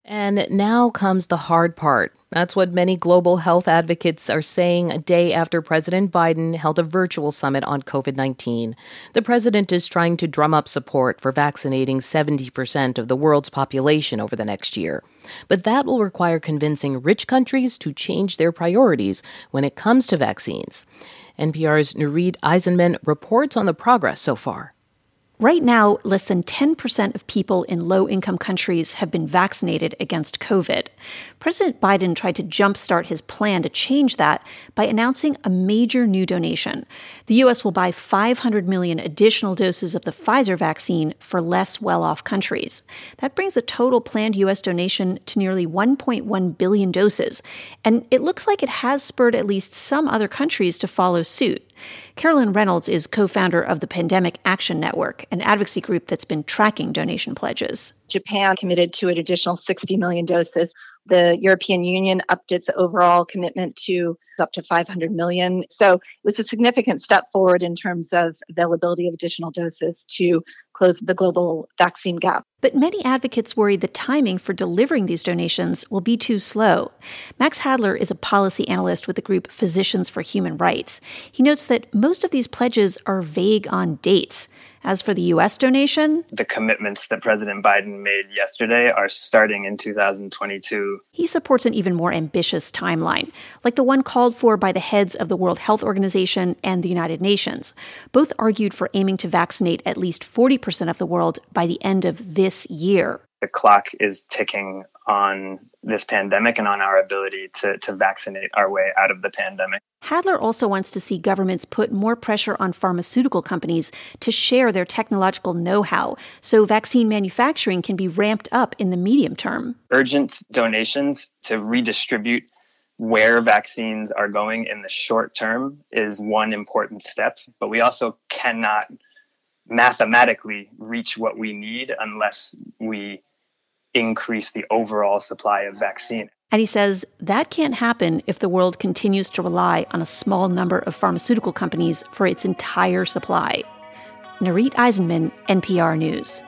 And now comes the hard part. That's what many global health advocates are saying a day after President Biden held a virtual summit on COVID-19. The president is trying to drum up support for vaccinating 70% of the world's population over the next year. But that will require convincing rich countries to change their priorities when it comes to vaccines. NPR's Nurit Eisenman reports on the progress so far. Right now, less than 10% of people in low-income countries have been vaccinated against COVID. President Biden tried to jumpstart his plan to change that by announcing a major new donation. The U.S. will buy 500 million additional doses of the Pfizer vaccine for less well-off countries. That brings the total planned U.S. donation to nearly 1.1 billion doses, and it looks like it has spurred at least some other countries to follow suit. Carolyn Reynolds is co-founder of the Pandemic Action Network, an advocacy group that's been tracking donation pledges. Japan committed to an additional 60 million doses. The European Union upped its overall commitment to up to 500 million. So it was a significant step forward in terms of availability of additional doses to close the global vaccine gap. But many advocates worry the timing for delivering these donations will be too slow. Max Hadler is a policy analyst with the group Physicians for Human Rights. He notes that most of these pledges are vague on dates. As for the U.S. donation, the commitments that President Biden made yesterday are starting in 2022. He supports an even more ambitious timeline, like the one called for by the heads of the World Health Organization and the United Nations. Both argued for aiming to vaccinate at least 40% of the world by the end of this year. The clock is ticking on this pandemic and on our ability to vaccinate our way out of the pandemic. Hadler also wants to see governments put more pressure on pharmaceutical companies to share their technological know-how so vaccine manufacturing can be ramped up in the medium term. Urgent donations to redistribute where vaccines are going in the short term is one important step, but we also cannot mathematically reach what we need unless we increase the overall supply of vaccine. And he says that can't happen if the world continues to rely on a small number of pharmaceutical companies for its entire supply. Nurit Eisenman, NPR News.